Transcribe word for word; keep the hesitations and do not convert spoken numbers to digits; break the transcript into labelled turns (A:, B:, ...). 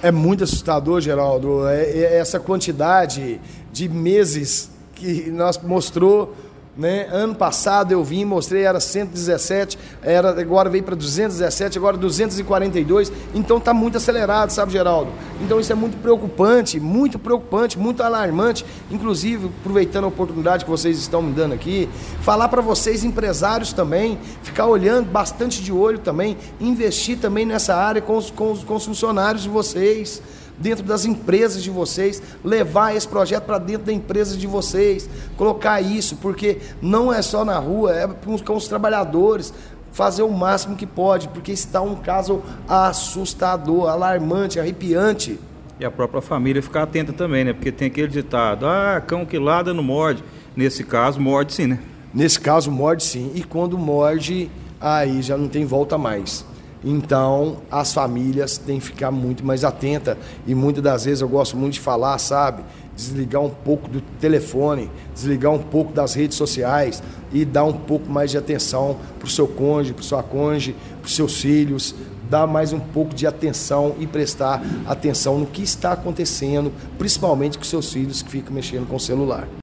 A: É muito assustador, Geraldo, é, é essa quantidade de meses que nós mostrou, né? Ano passado eu vim, mostrei, era cento e dezessete, era, agora veio para duzentos e dezessete, agora duzentos e quarenta e dois, então está muito acelerado, sabe, Geraldo? Então isso é muito preocupante, muito preocupante, muito alarmante, inclusive, aproveitando a oportunidade que vocês estão me dando aqui, falar para vocês, empresários também, ficar olhando bastante de olho também, investir também nessa área com os, com os, com os funcionários de vocês, dentro das empresas de vocês, levar esse projeto para dentro da empresa de vocês, colocar isso, porque não é só na rua, é com os trabalhadores, fazer o máximo que pode, porque está um caso assustador, alarmante, arrepiante.
B: E a própria família ficar atenta também, né? Porque tem aquele ditado, ah, cão que ladra não morde. Nesse caso, morde sim, né?
A: Nesse caso, morde sim, e quando morde, aí já não tem volta mais. Então, as famílias têm que ficar muito mais atentas e muitas das vezes eu gosto muito de falar, sabe? Desligar um pouco do telefone, desligar um pouco das redes sociais e dar um pouco mais de atenção para o seu cônjuge, para sua cônjuge, para os seus filhos, dar mais um pouco de atenção e prestar atenção no que está acontecendo, principalmente com seus filhos que ficam mexendo com o celular.